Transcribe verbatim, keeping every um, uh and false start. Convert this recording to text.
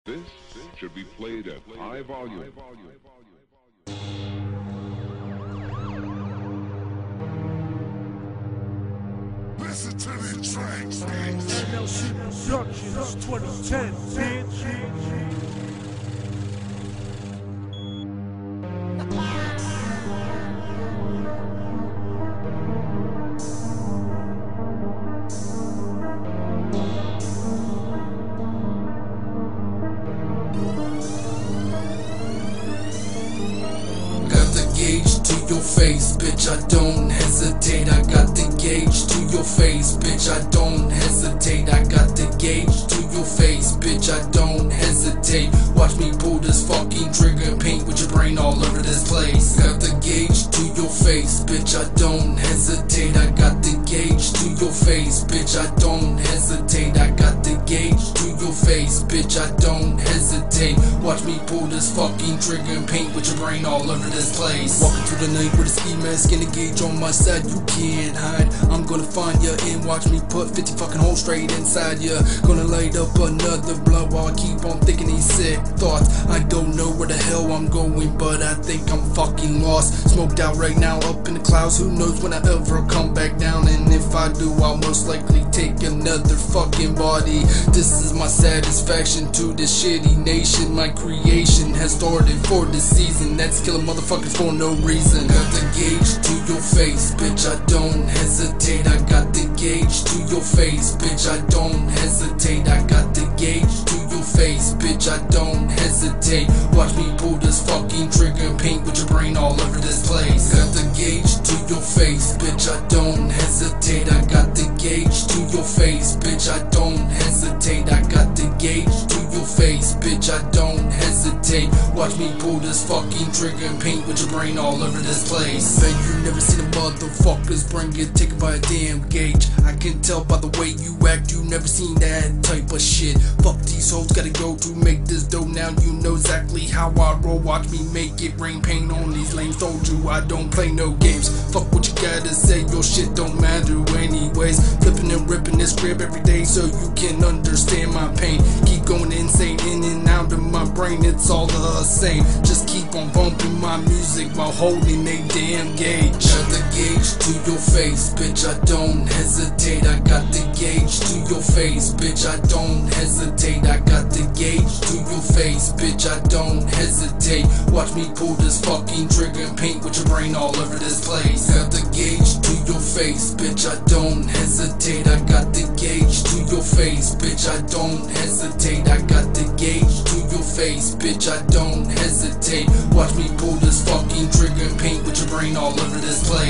This should be played at high volume. Listen to the tracks, bitch. N L C Productions twenty ten, bitch. To your face, bitch, I don't hesitate. I got the gauge to your face, bitch, I don't hesitate. I got the gauge to your face, bitch, I don't hesitate. Watch me pull this fucking trigger and paint with your brain all over this place. Got the gauge to your face, bitch, I don't hesitate. I got the gauge to your face, bitch, I don't hesitate. I got the gauge to your face, bitch, I don't hesitate. Watch me pull this fucking trigger and paint with your brain all over this place. Walking through the night with a ski mask and a gauge on my side, you can't hide. I'm gonna find ya and watch me put fifty fucking holes straight inside ya. Gonna light up another blunt while I keep on thinking these sick thoughts. I don't know where the hell I'm going, but I think I'm fucking lost. Smoked out right now up in the clouds, who knows when I ever come back down. And if I do, I'll most likely take another fucking body. This is my satisfaction to this shitty nation. My creation has started for this season that's killing motherfuckers for no reason. Got the gauge to your face, bitch, I don't hesitate. I got the gauge to your face, bitch, I don't hesitate. I got the gauge to your face, bitch, I don't hesitate. Watch me pull this fucking trigger and paint with your brain all over this place. Got the gauge to your face, bitch, I don't hesitate. I got the gauge to your face, bitch, I don't hesitate. I got the gauge to your face, bitch, I don't hesitate. Watch me pull this fucking trigger and paint with your brain all over this place. Bet you never seen a motherfucker's brain get taken by a damn gauge. I can tell by the way you act, you never seen that type of shit. Fuck these hoes, gotta go to make this dough. Now you know exactly how I roll. Watch me make it rain, paint on these lames. Told you I don't play no games. Fuck what you gotta say, your shit don't matter anyways. Flipping and ripping this crib every day so you can understand my pain. Keep going insane, in and out of my brain, it's all the same. Just keep on bumping my music while holding a damn gauge. Got the gauge to your face, bitch, I don't hesitate. I got the gauge to your face, bitch, I don't hesitate. I got the gauge to your face, bitch, I don't hesitate. Watch me pull this fucking trigger and paint with your brain all over this place. Got the gauge to your face, bitch, I don't hesitate. I got the gauge to your face, bitch, I don't hesitate. I got the gauge to your face, bitch, I don't hesitate. Watch me pull this fucking trigger and paint with your brain all over this place.